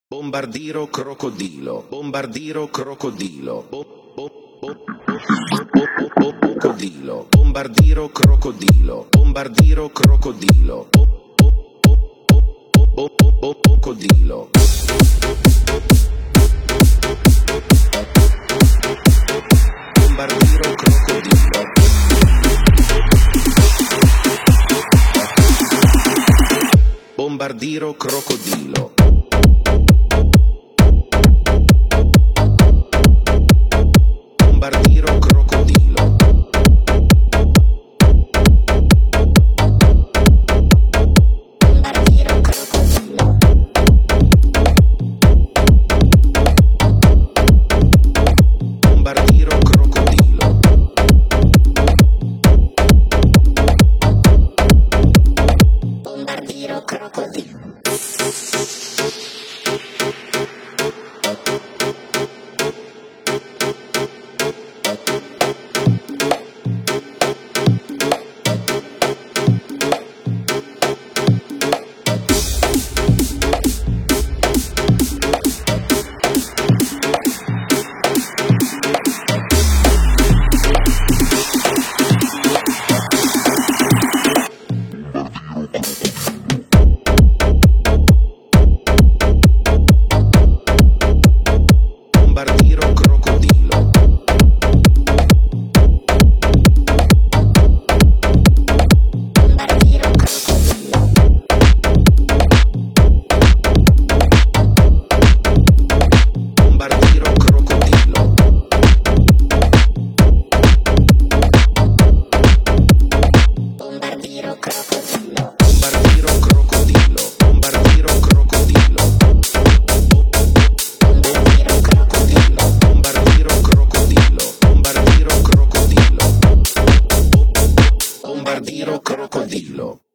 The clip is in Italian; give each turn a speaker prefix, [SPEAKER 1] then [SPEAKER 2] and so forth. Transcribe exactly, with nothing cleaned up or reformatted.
[SPEAKER 1] Bombardiro crocodilo, bombardiro crocodilo, bo- bo- bo- bo- bo- bo- crocodilo, bombardiro crocodilo, bombardiro crocodilo, bo- bo- bo- bo- bo- bo- bo- crocodilo. Bombardiro crocodilo. Bombardiro crocodilo. Bombardiro crocodilo. Bombardiro crocodilo. Bombardiro crocodilo. Bombardiro crocodilo. Bombardiro crocodilo. Bombardiro crocodilo. Bombardiro crocodilo. Bombardiro crocodilo. Bombardiro crocodilo. Bombardiro crocodilo. Bombardiro crocodilo. Bombardiro crocodilo. Bombardiro crocodilo. Bombardiro crocodilo.